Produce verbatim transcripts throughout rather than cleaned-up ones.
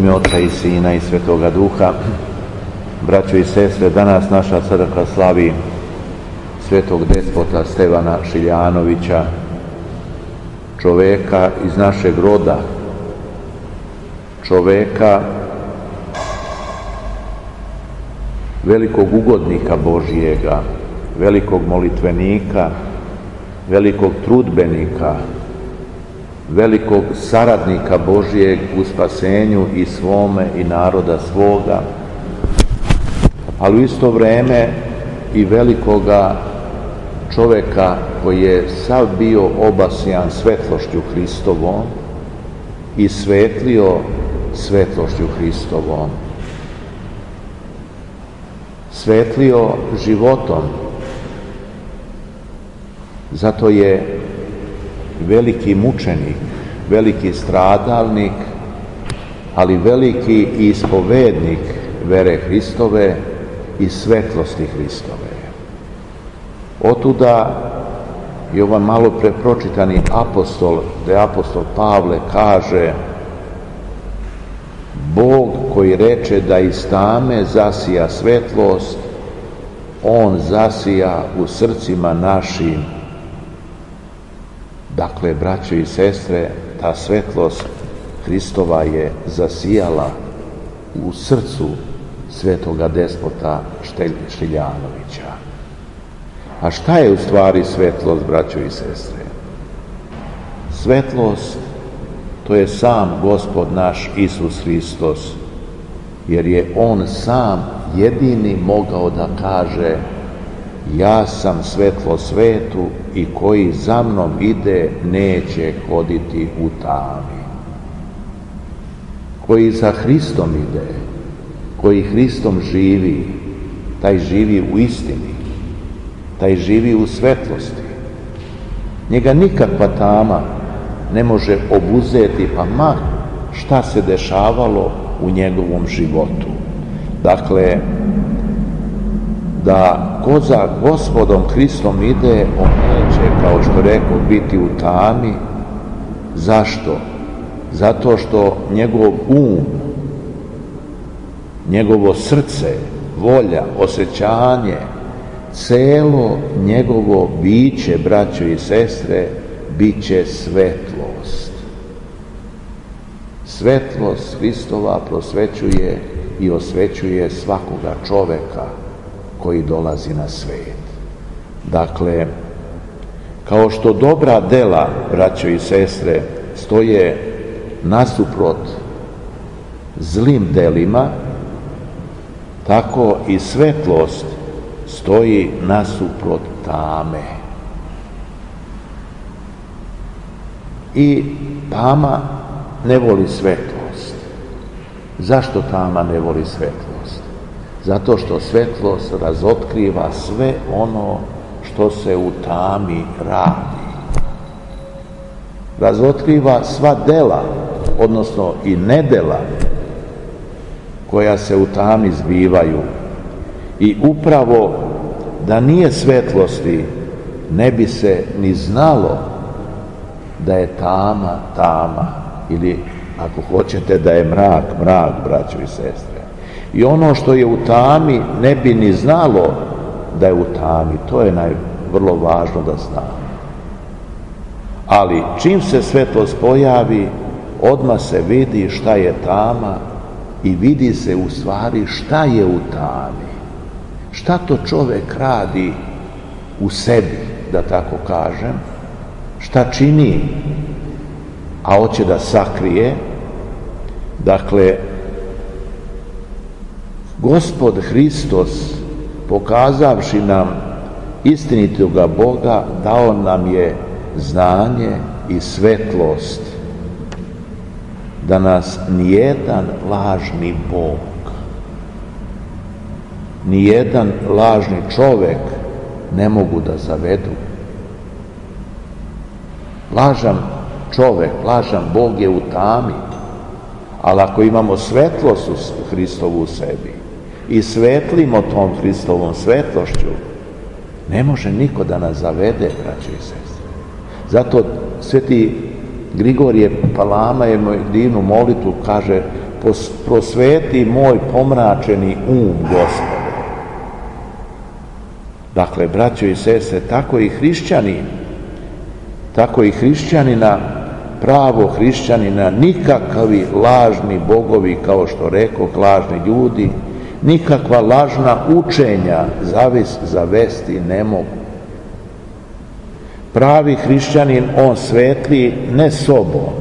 ime Oca i Sina i Svetoga Duha. Braćo i sestre, danas naša crkva slavi svetog despota Stevana Šiljanovića, čoveka iz našeg roda, čoveka velikog ugodnika Božijega, velikog molitvenika, velikog trudbenika, velikog saradnika Božijeg u spasenju i svome i naroda svoga, ali u isto vreme i velikoga čoveka koji je sav bio obasjan svetlošću Hristovom i svetlio svetlošću Hristovom. Svetlio životom, zato je veliki mučenik, veliki stradalnik, ali veliki ispovednik vere Hristove i svetlosti Hristove. Otuda i ovaj malo pre pročitani apostol, gde apostol Pavle kaže: Bog koji reče da iz tame zasija svetlost, On zasija u srcima našim. Dakle, braćo i sestre, ta svetlost Hristova je zasijala u srcu svetoga despota Šiljanovića. A šta je u stvari svetlost, braćo i sestre? Svetlost, to je sam Gospod naš Isus Hristos, jer je On sam jedini mogao da kaže: ja sam svetlo svetu i koji za mnom ide neće hoditi u tami. Koji za Hristom ide, koji Hristom živi, taj živi u istini, taj živi u svetlosti. Njega nikakva tama ne može obuzeti, pa ma šta se dešavalo u njegovom životu. Dakle, da ko za Gospodom Hristom ide, on neće, kao što rekao, biti u tami. Zašto? Zato što njegov um, njegovo srce, volja, osjećanje, celo njegovo biće, braćo i sestre, bit će svetlost. Svetlost Hristova prosvećuje i osvećuje svakoga čoveka koji dolazi na svet. Dakle, kao što dobra dela, braćo i sestre, stoje nasuprot zlim delima, tako i svetlost stoji nasuprot tame. I tama ne voli svetlost. Zašto tama ne voli svetlost? Zato što svetlost razotkriva sve ono što se u tami radi. Razotkriva sva dela, odnosno i nedela koja se u tami zbivaju. I upravo da nije svetlosti, ne bi se ni znalo da je tama tama, ili ako hoćete da je mrak mrak, braćo i sestre. I ono što je u tami ne bi ni znalo da je u tami. To je naj, vrlo važno da znamo. Ali čim se svetlost pojavi, odmah se vidi šta je tama i vidi se u stvari šta je u tami. Šta to čovek radi u sebi, da tako kažem, šta čini, a hoće da sakrije. Dakle, Gospod Hristos, pokazavši nam istinitoga Boga, dao nam je znanje i svetlost, da nas nijedan lažni Bog, nijedan lažni čovek ne mogu da zavedu. Lažan čovek, lažan Bog je u tami, ali ako imamo svetlost u Hristovu u sebi i svetlimo tom Hristovom svetlošću, ne može niko da nas zavede, braćo i sestre. Zato sveti Grigorije Palama je moj divnu molitvu, kaže: prosveti moj pomračeni um, Gospode. Dakle, braćo i sestre, tako i hrišćani, tako i hrišćanina, pravo hrišćanina, nikakvi lažni bogovi, kao što rekoh, lažni ljudi, nikakva lažna učenja zavis zavesti ne mogu. Pravi hrišćanin, on svetli ne sobom,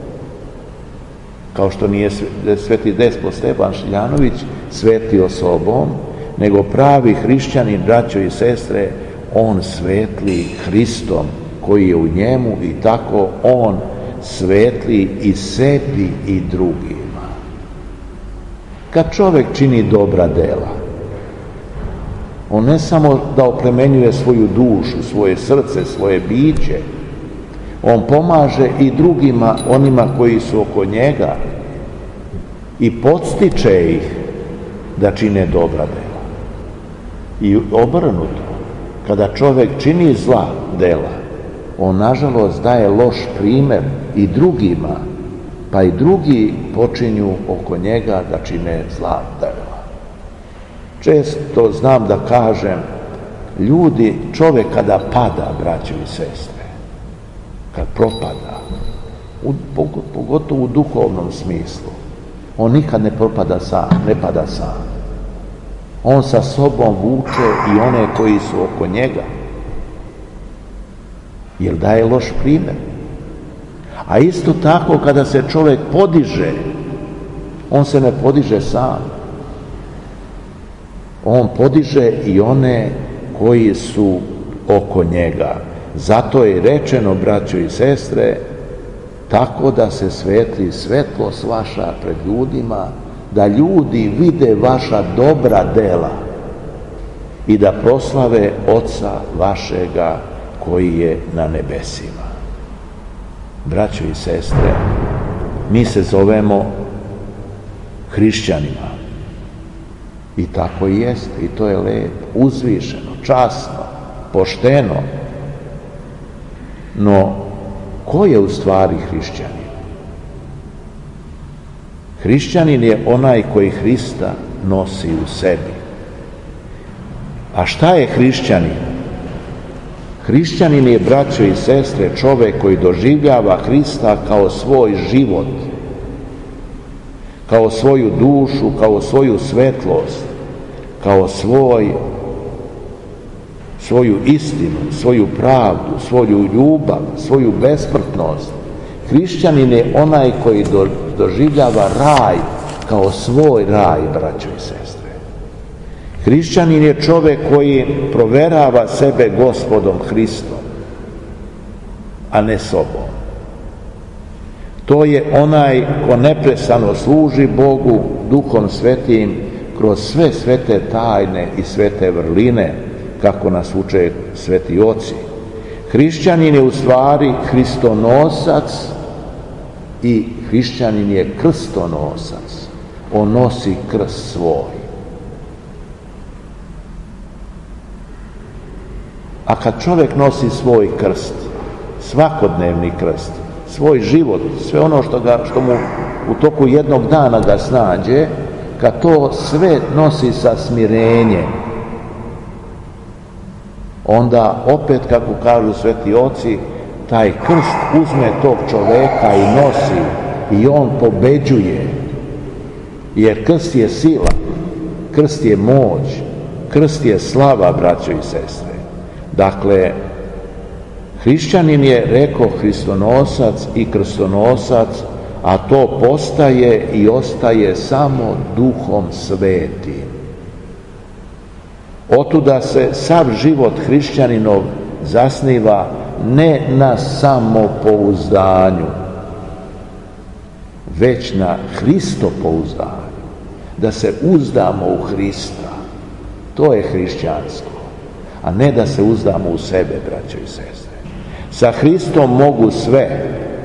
kao što nije sveti Despot Stjepan Šiljanović svetio sobom, nego pravi hrišćanin, braćo i sestre, on svetli Hristom koji je u njemu i tako on svetli i sebi i drugima. Kad čovjek čini dobra dela, on ne samo da oplemenjuje svoju dušu, svoje srce, svoje biće, on pomaže i drugima, onima koji su oko njega, i podstiče ih da čine dobra dela. I obrnuto, kada čovjek čini zla dela, on nažalost daje loš primjer i drugima, pa i drugi počinju oko njega da čine zla dela. Često znam da kažem, ljudi, čovjek kada pada, braćo i sestre, kad propada, u, pogotovo u duhovnom smislu, on nikad ne propada sam, ne pada sam. On sa sobom vuče i one koji su oko njega, jer daje loš primjer. A isto tako kada se čovjek podiže, on se ne podiže sam. On podiže i one koji su oko njega. Zato je rečeno, braćo i sestre, tako da se svetli svetlost vaša pred ljudima, da ljudi vide vaša dobra dela i da proslave Oca vašega koji je na nebesima. Braćo i sestre, mi se zovemo hrišćanima. I tako i jeste, i to je lepo, uzvišeno, časno, pošteno. No, ko je u stvari hrišćanin? Hrišćanin je onaj koji Hrista nosi u sebi. A šta je hrišćanin? Hrišćanin je, braćo i sestre, čovjek koji doživljava Hrista kao svoj život, kao svoju dušu, kao svoju svetlost, kao svoj, svoju istinu, svoju pravdu, svoju ljubav, svoju besmrtnost. Hrišćanin je onaj koji do, doživljava raj kao svoj raj, braćo i sestre. Hrišćanin je čovjek koji proverava sebe Gospodom Hristom, a ne sobom. To je onaj ko neprestano služi Bogu Duhom Svetim kroz sve svete tajne i svete vrline, kako nas uče sveti oci. Hrišćanin je u stvari hristonosac i hrišćanin je krstonosac. On nosi krst svoj. A kad čovjek nosi svoj krst, svakodnevni krst, svoj život, sve ono što, ga, što mu u toku jednog dana ga snađe, kad to sve nosi sa smirenjem, onda opet, kako kažu sveti oci, taj krst uzme tog čoveka i nosi i on pobeđuje. Jer krst je sila, krst je moć, krst je slava, braćo i sestre. Dakle, hrišćanin je, rekao, hristonosac i krstonosac, a to postaje i ostaje samo Duhom Svetim. Otuda se sav život hrišćaninov zasniva ne na samopouzdanju, već na Hristopouzdanju, da se uzdamo u Hrista. To je hrišćanstvo, a ne da se uzdamo u sebe, braćo i sestre. Sa Hristom mogu sve,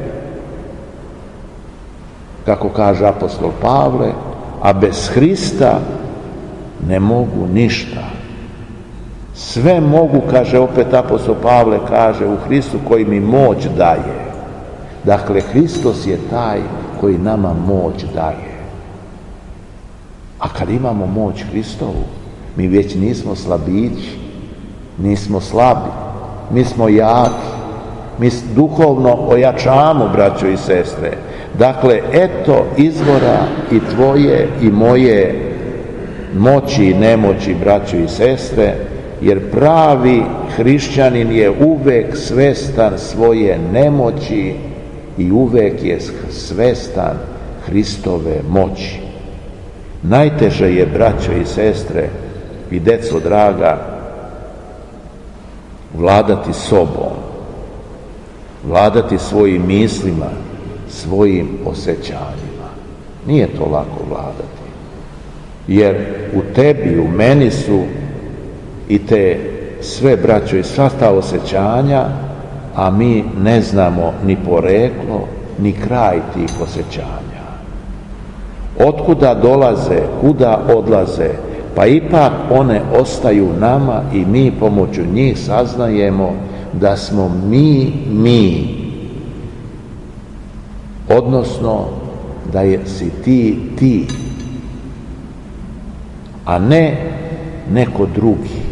kako kaže apostol Pavle, a bez Hrista ne mogu ništa. Sve mogu, kaže opet apostol Pavle, kaže, u Hristu koji mi moć daje. Dakle, Hristos je taj koji nama moć daje. A kad imamo moć Hristovu, mi već nismo slabići, nismo slabi, mi smo jaki, mi duhovno ojačamo, braćo i sestre. Dakle, eto izvora i tvoje i moje moći i nemoći, braćo i sestre, jer pravi hrišćanin je uvek svestan svoje nemoći i uvek je svestan Hristove moći. Najteže je, braćo i sestre i deco draga, vladati sobom, vladati svojim mislima, svojim osjećanjima. Nije to lako vladati, jer u tebi, u meni su i te sve, braćo, i sva ta osjećanja, a mi ne znamo ni poreklo, ni kraj tih osjećanja. Otkuda dolaze, kuda odlaze, pa ipak one ostaju nama i mi pomoću njih saznajemo da smo mi, mi. Odnosno, da je, si ti, ti, a ne neko drugi.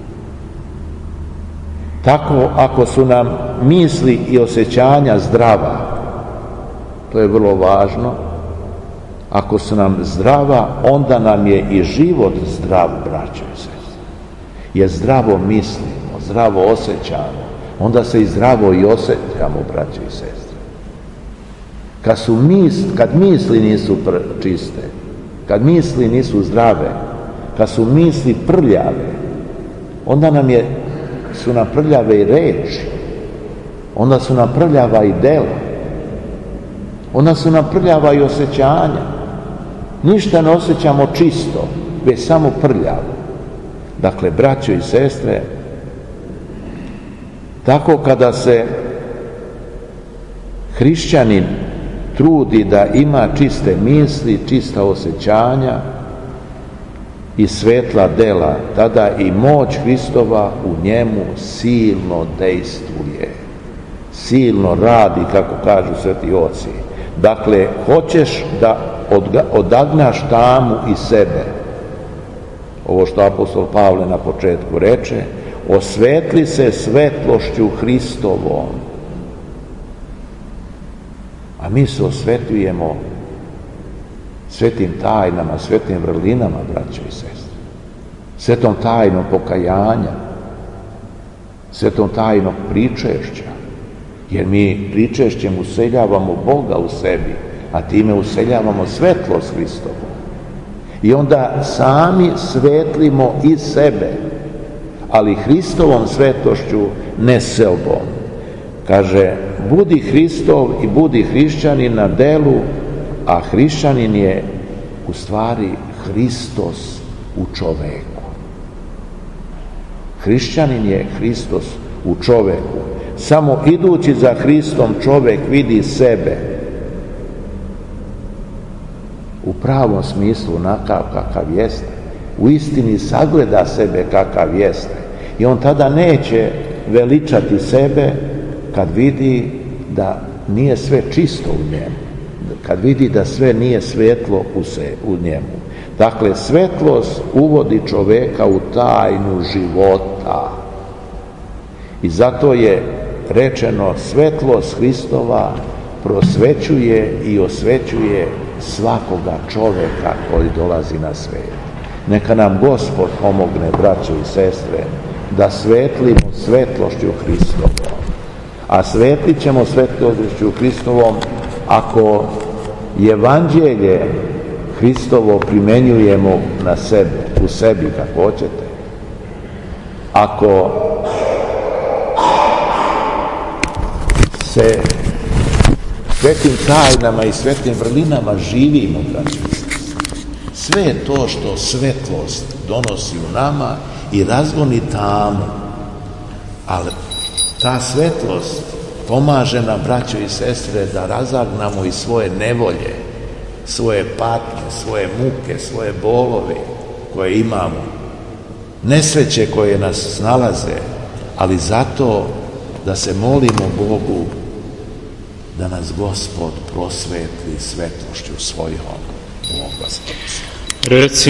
Tako, ako su nam misli i osjećanja zdrava, to je vrlo važno, ako su nam zdrava, onda nam je i život zdrav, braćo i sestre. Jer zdravo mislimo, zdravo osjećamo, onda se i zdravo i osjećamo, braćo i sestre. Kad, su misli, kad misli nisu čiste, kad misli nisu zdrave, kad su misli prljave, onda nam je, su nam prljave i reči, onda su nam prljava i dela, onda su nam prljava i osjećanja. Ništa ne osjećamo čisto, već samo prljavo. Dakle, braćo i sestre, tako kada se hrišćanin trudi da ima čiste misli, čista osjećanja i svetla dela, tada i moć Hristova u njemu silno dejstvuje, silno radi, kako kažu sveti oci. Dakle, hoćeš da odagnaš tamu iz sebe, ovo što apostol Pavle na početku reče, osvetli se svetlošću Hristovom. A mi se osvetljujemo svetim tajnama, svetim vrlinama, braćo i sestre, svetom tajnom pokajanja, svetom tajnom pričešća, jer mi pričešćem useljavamo Boga u sebi, a time useljavamo svetlost Hristovu. I onda sami svetlimo i sebe, ali Hristovom svetlošću, ne sobom. Kaže, budi Hristov i budi hrišćanin na delu, a hrišćanin je u stvari Hristos u čoveku. Hrišćanin je Hristos u čoveku. Samo idući za Hristom čovek vidi sebe u pravom smislu onakav kakav jeste. U istini sagleda sebe kakav jeste. I on tada neće veličati sebe kad vidi da nije sve čisto u njemu. Kad vidi da sve nije svetlo u, se, u njemu. Dakle, svetlost uvodi čoveka u tajnu života. I zato je rečeno, svetlost Hristova prosvećuje i osvećuje svakoga čoveka koji dolazi na svet. Neka nam Gospod pomogne, braćo i sestre, da svetlimo svetlošću Hristovom. A svetlit ćemo svetlošću Hristovom ako evanđelje Hristovo primenjujemo na sebe, u sebi, kako hoćete. Ako se svetim tajnama i svetim vrlinama živimo, braćo i sestre, sve je to što svetlost donosi u nama i razgoni tamu, ali ta svetlost pomaže nam, braćo i sestre, da razagnamo i svoje nevolje, svoje patnje, svoje muke, svoje bolove koje imamo, nesreće koje nas snalaze, ali zato da se molimo Bogu da nas Gospod prosvetli svetlošću svojom. Bog vas prosvetli. Reci